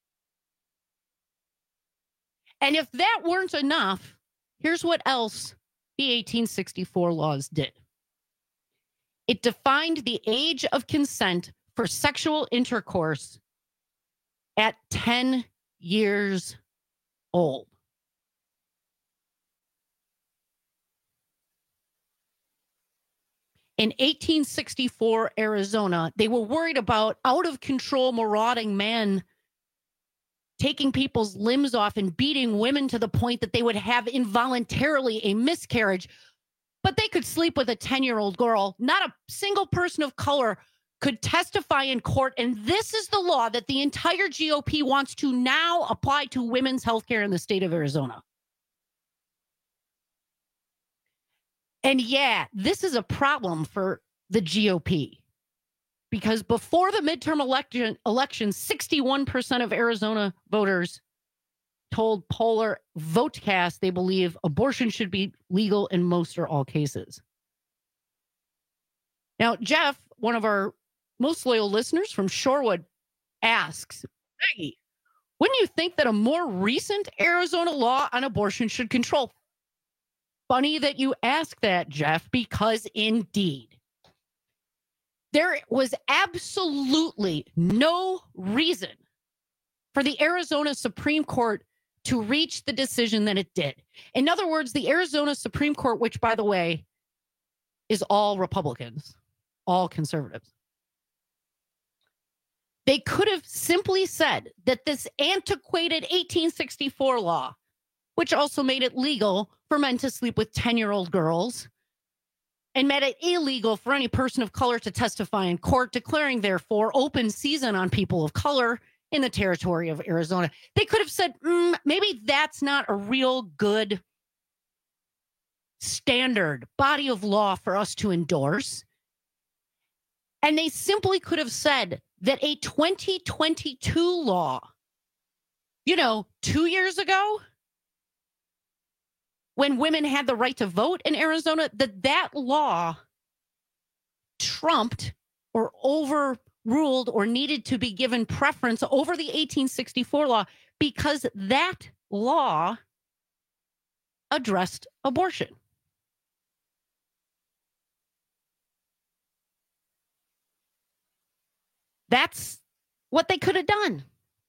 And if that weren't enough, here's what else the eighteen sixty-four laws did. It defined the age of consent for sexual intercourse at ten years old. In eighteen sixty-four Arizona, they were worried about out-of-control marauding men taking people's limbs off and beating women to the point that they would have involuntarily a miscarriage, but they could sleep with a ten-year-old girl. Not a single person of color could testify in court, and this is the law that the entire G O P wants to now apply to women's health care in the state of Arizona. And yeah, this is a problem for the G O P. Because before the midterm election, election, sixty-one percent of Arizona voters told Polar Votecast they believe abortion should be legal in most or all cases. Now, Jeff, one of our most loyal listeners from Shorewood, asks, Maggie, wouldn't you think that a more recent Arizona law on abortion should control? Funny that you ask that, Jeff, because indeed, there was absolutely no reason for the Arizona Supreme Court to reach the decision that it did. In other words, the Arizona Supreme Court, which, by the way, is all Republicans, all conservatives, they could have simply said that this antiquated eighteen sixty-four law, which also made it legal for men to sleep with ten-year-old girls, and made it illegal for any person of color to testify in court, declaring, therefore, open season on people of color in the territory of Arizona. They could have said, mm, maybe that's not a real good standard body of law for us to endorse. And they simply could have said that a twenty twenty-two law, you know, two years ago, when women had the right to vote in Arizona, that that law trumped or overruled or needed to be given preference over the eighteen sixty-four law because that law addressed abortion. That's what they could have done.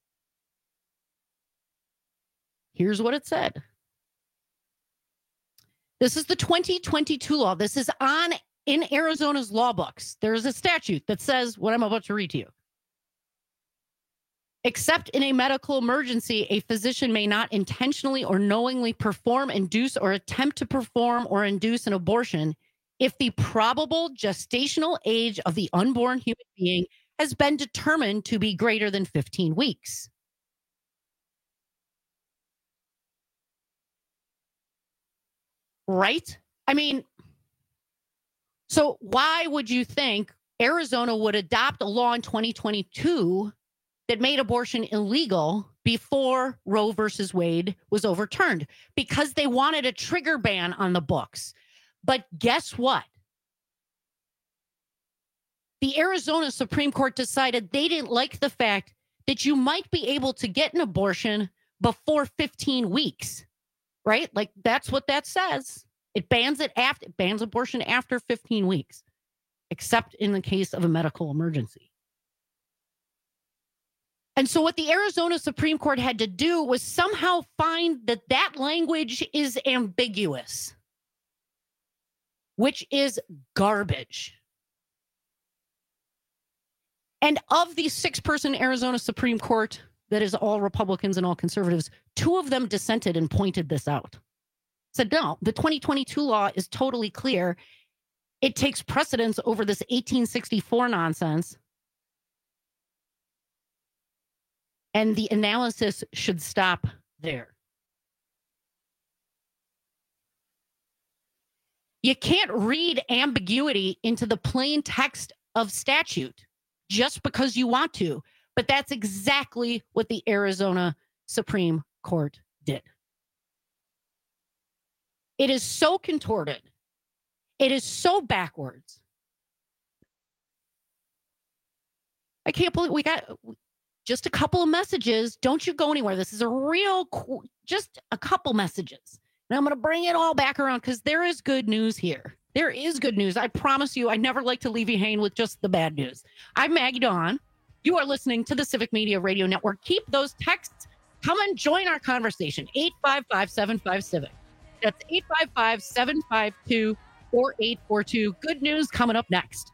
Here's what it said. This is the twenty twenty-two law. This is on in Arizona's law books. There is a statute that says what I'm about to read to you. Except in a medical emergency, a physician may not intentionally or knowingly perform, induce, or attempt to perform or induce an abortion if the probable gestational age of the unborn human being has been determined to be greater than fifteen weeks. Right? I mean, so why would you think Arizona would adopt a law in twenty twenty-two that made abortion illegal before Roe versus Wade was overturned? Because they wanted a trigger ban on the books. But guess what? The Arizona Supreme Court decided they didn't like the fact that you might be able to get an abortion before fifteen weeks, right? Like that's what that says. It bans it after, it bans abortion after fifteen weeks, except in the case of a medical emergency. And so what the Arizona Supreme Court had to do was somehow find that that language is ambiguous, which is garbage. And of the six-person Arizona Supreme Court that is all Republicans and all conservatives, two of them dissented and pointed this out. Said, no, the twenty twenty-two law is totally clear. It takes precedence over this eighteen sixty-four nonsense. And the analysis should stop there. You can't read ambiguity into the plain text of statute just because you want to. But that's exactly what the Arizona Supreme Court did. It is so contorted. It is so backwards. I can't believe we got just a couple of messages. Don't you go anywhere. This is a real, just a couple messages. And I'm going to bring it all back around because there is good news here. There is good news. I promise you, I never like to leave you hanging with just the bad news. I'm Maggie Dawn. You are listening to the Civic Media Radio Network. Keep those texts. Come and join our conversation. eight five five, seven five, civic. That's eight five five, seven five two, four eight four two. Good news coming up next.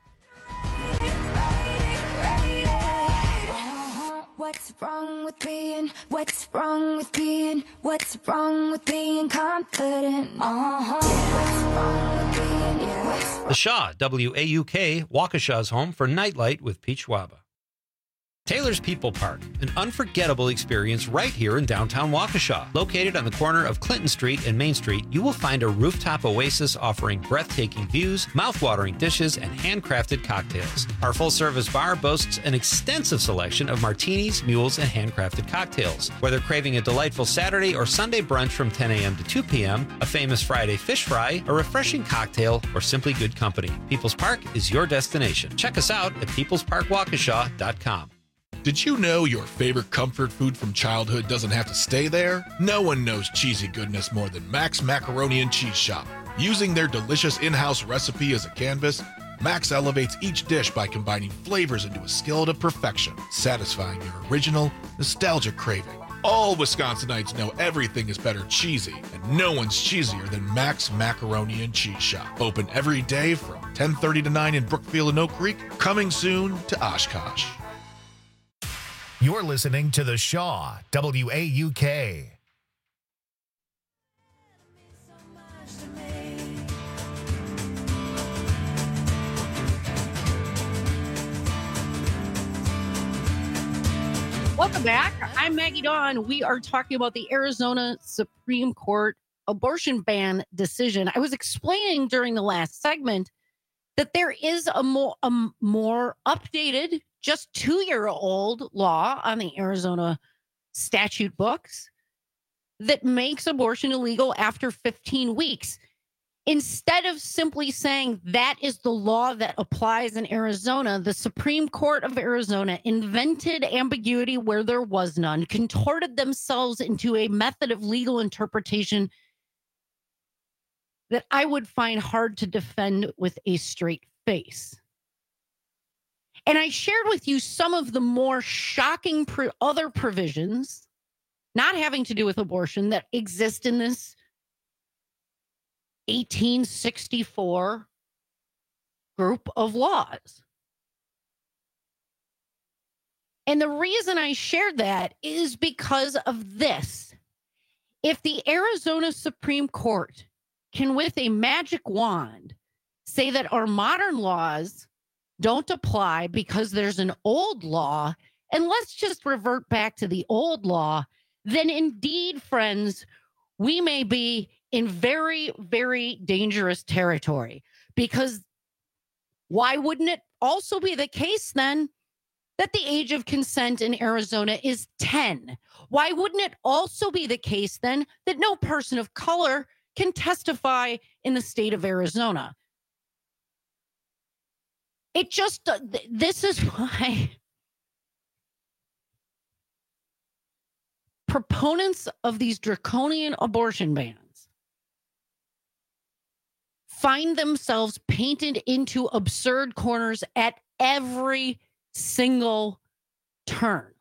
What's wrong with being, what's wrong with being, what's wrong with being confident? Uh-huh. What's wrong with being, yeah. What's The Shaw, W A U K, Waukesha's home for Nightlight with Pete Schwaba. Taylor's People Park, an unforgettable experience right here in downtown Waukesha. Located on the corner of Clinton Street and Main Street, you will find a rooftop oasis offering breathtaking views, mouth-watering dishes, and handcrafted cocktails. Our full-service bar boasts an extensive selection of martinis, mules, and handcrafted cocktails. Whether craving a delightful Saturday or Sunday brunch from ten a.m. to two p.m., a famous Friday fish fry, a refreshing cocktail, or simply good company, People's Park is your destination. Check us out at peoples park waukesha dot com. Did you know your favorite comfort food from childhood doesn't have to stay there? No one knows cheesy goodness more than Max Macaroni and Cheese Shop. Using their delicious in-house recipe as a canvas, Max elevates each dish by combining flavors into a skillet of perfection, satisfying your original, nostalgic craving. All Wisconsinites know everything is better cheesy, and no one's cheesier than Max Macaroni and Cheese Shop. Open every day from ten thirty to nine in Brookfield and Oak Creek, coming soon to Oshkosh. You're listening to The Shaw, W A U K. Welcome back. I'm Maggie Dawn. We are talking about the Arizona Supreme Court abortion ban decision. I was explaining during the last segment that there is a more, a more updated, just two-year-old law on the Arizona statute books that makes abortion illegal after fifteen weeks. Instead of simply saying that is the law that applies in Arizona, the Supreme Court of Arizona invented ambiguity where there was none, contorted themselves into a method of legal interpretation that I would find hard to defend with a straight face. And I shared with you some of the more shocking pro- other provisions, not having to do with abortion, that exist in this eighteen sixty-four group of laws. And the reason I shared that is because of this. If the Arizona Supreme Court can, with a magic wand, say that our modern laws don't apply because there's an old law, and let's just revert back to the old law, then indeed, friends, we may be in very, very dangerous territory. Because why wouldn't it also be the case then that the age of consent in Arizona is ten? Why wouldn't it also be the case then that no person of color can testify in the state of Arizona? It just, uh, th- this is why proponents of these draconian abortion bans find themselves painted into absurd corners at every single turn.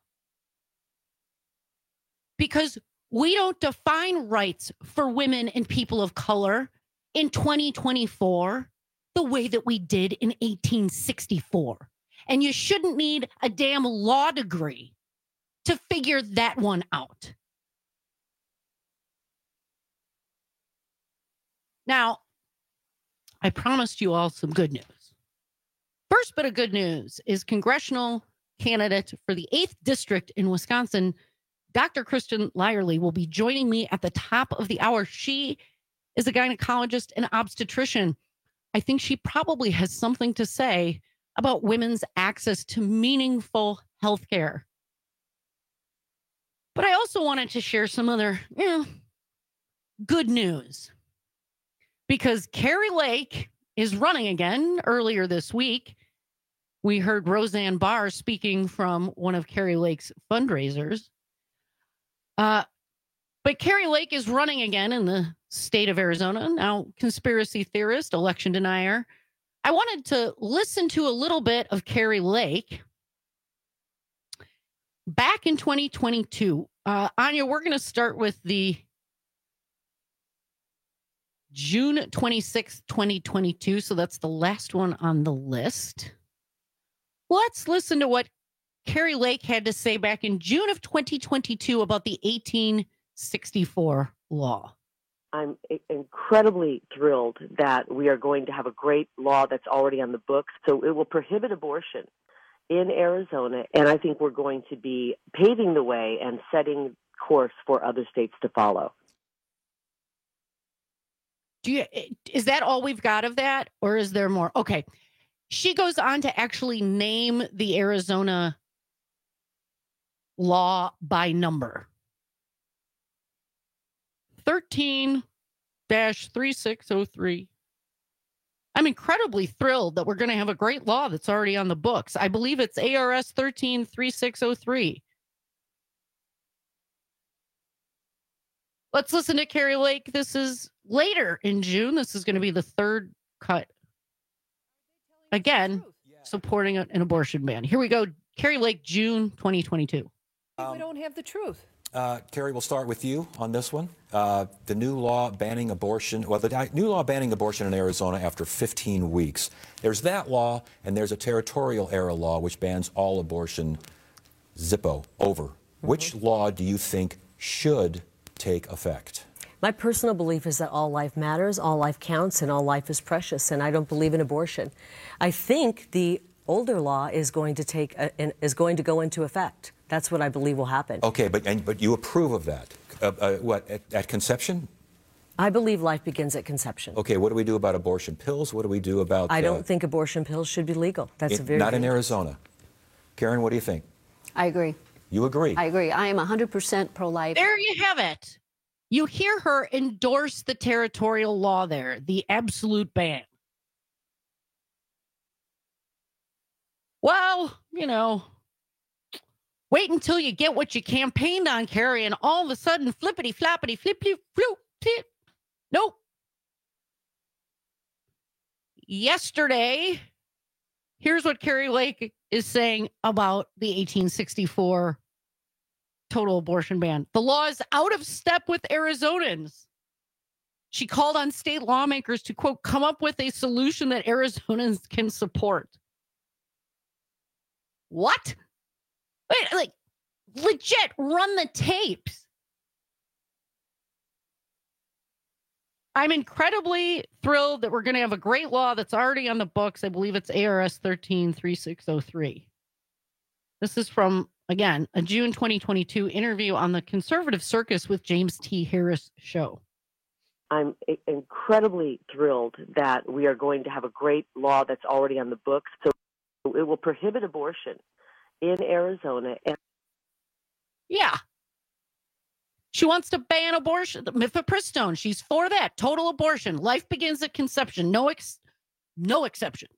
Because we don't define rights for women and people of color in twenty twenty-four the way that we did in eighteen sixty-four. And you shouldn't need a damn law degree to figure that one out. Now, I promised you all some good news. First bit of good news is congressional candidate for the eighth district in Wisconsin, Doctor Kristen Lyerly, will be joining me at the top of the hour. She is a gynecologist and obstetrician. I think she probably has something to say about women's access to meaningful health care. But I also wanted to share some other, you know, good news. Because Kari Lake is running again. Earlier this week, we heard Roseanne Barr speaking from one of Kari Lake's fundraisers. Uh, but Kari Lake is running again in the state of Arizona. Now, conspiracy theorist, election denier. I wanted to listen to a little bit of Kari Lake. Back in twenty twenty-two, uh, Anya, we're going to start with the June twenty-sixth, twenty twenty-two. So that's the last one on the list. Let's listen to what Kari Lake had to say back in June of twenty twenty-two about the eighteen sixty-four law. I'm incredibly thrilled that we are going to have a great law that's already on the books. So it will prohibit abortion in Arizona, and I think we're going to be paving the way and setting course for other states to follow. Do you, is that all we've got of that, or is there more? Okay. She goes on to actually name the Arizona law by number. thirteen dash thirty-six oh three. I'm incredibly thrilled that we're going to have a great law that's already on the books. I believe it's A R S thirteen thirty-six oh three. Let's listen to Kari Lake. This is later in June. This is going to be the third cut. Again, supporting an abortion ban. Here we go. Kari Lake, June twenty twenty-two. Um, we don't have the truth. Uh, Kari, we'll start with you on this one. Uh, the new law banning abortion, well, the new law banning abortion in Arizona after fifteen weeks. There's that law, and there's a territorial era law which bans all abortion. Zippo, over. Mm-hmm. Which law do you think should take effect? My personal belief is that all life matters, all life counts, and all life is precious, and I don't believe in abortion. I think the older law is going to take a, is going to go into effect. That's what I believe will happen. Okay, but and, but you approve of that? Uh, uh, what at, at conception? I believe life begins at conception. Okay, what do we do about abortion pills? What do we do about? I don't uh, think abortion pills should be legal. That's in, a very not in dangerous. Arizona. Karen, what do you think? I agree. You agree? I agree. I am one hundred percent pro-life. There you have it. You hear her endorse the territorial law there, the absolute ban. Well, you know, wait until you get what you campaigned on, Kari, and all of a sudden, flippity, flappity, flippity, floop, flip. Nope. Yesterday, here's what Kari Lake is saying about the eighteen sixty-four total abortion ban. The law is out of step with Arizonans. She called on state lawmakers to, quote, come up with a solution that Arizonans can support. What? Wait, like, legit, run the tapes. I'm incredibly thrilled that we're going to have a great law that's already on the books. I believe it's A R S thirteen thirty-six oh three. This is from, again, a June twenty twenty-two interview on the Conservative Circus with James T. Harris show. I'm incredibly thrilled that we are going to have a great law that's already on the books. So it will prohibit abortion in Arizona. And yeah. She wants to ban abortion, mifepristone. She's for that. Total abortion. Life begins at conception. No, ex- no exceptions.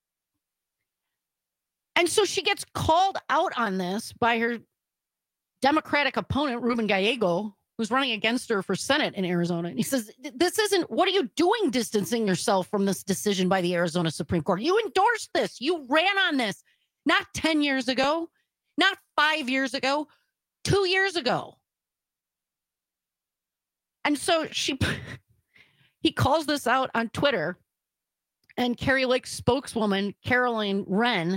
And so she gets called out on this by her Democratic opponent, Ruben Gallego, who's running against her for Senate in Arizona. And he says, this isn't, what are you doing distancing yourself from this decision by the Arizona Supreme Court? You endorsed this. You ran on this not ten years ago, not five years ago, two years ago. And so she, he calls this out on Twitter, and Kari Lake's spokeswoman, Caroline Wren,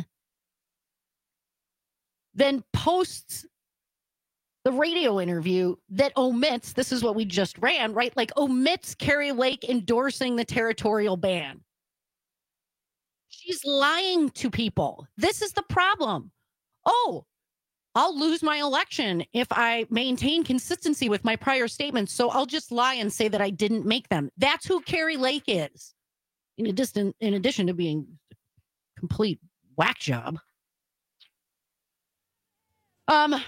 then posts the radio interview that omits, this is what we just ran, right? Like omits Kari Lake endorsing the territorial ban. She's lying to people. This is the problem. Oh, I'll lose my election if I maintain consistency with my prior statements, so I'll just lie and say that I didn't make them. That's who Kari Lake is. In addition, in addition to being a complete whack job. Um.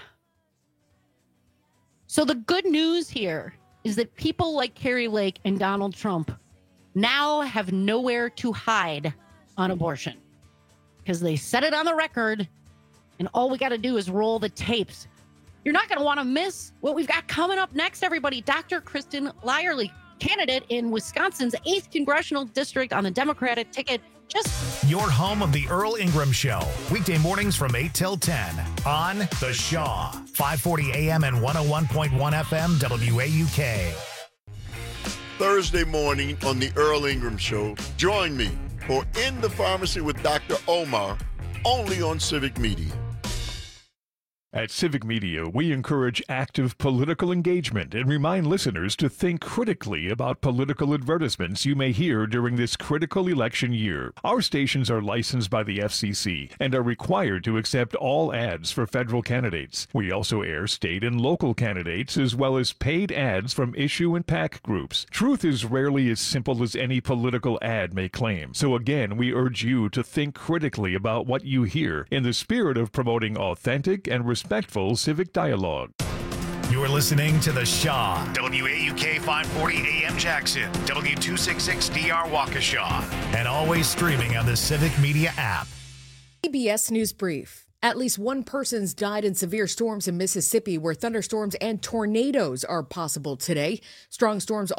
So the good news here is that people like Kari Lake and Donald Trump now have nowhere to hide on abortion because they said it on the record. And all we got to do is roll the tapes. You're not going to want to miss what we've got coming up next, everybody. Doctor Kristen Lyerly, candidate in Wisconsin's eighth Congressional District on the Democratic ticket. Just your home of the Earl Ingram Show. Weekday mornings from eight till ten on The Shaw. five forty a.m. and one oh one point one F M W A U K. Thursday morning on the Earl Ingram Show. Join me for In the Pharmacy with Doctor Omar, only on Civic Media. At Civic Media, we encourage active political engagement and remind listeners to think critically about political advertisements you may hear during this critical election year. Our stations are licensed by the F C C and are required to accept all ads for federal candidates. We also air state and local candidates as well as paid ads from issue and PAC groups. Truth is rarely as simple as any political ad may claim. So again, we urge you to think critically about what you hear in the spirit of promoting authentic and respectful civic dialogue. You're listening to The Shaw, W A U K five forty A M Jackson, W two sixty-six D R Waukesha, and always streaming on the Civic Media app. C B S News Brief. At least one person's died in severe storms in Mississippi, where thunderstorms and tornadoes are possible today. Strong storms